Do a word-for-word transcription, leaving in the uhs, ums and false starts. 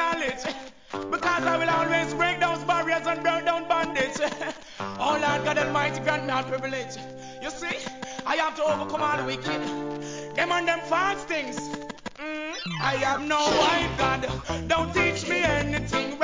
knowledge. Because I will always break those barriers and burn down bondage. Oh Lord God Almighty, grant me all privilege. You see, I have to overcome all the wicked. Them and them false things. Mm, I have no wife, God. Don't teach me anything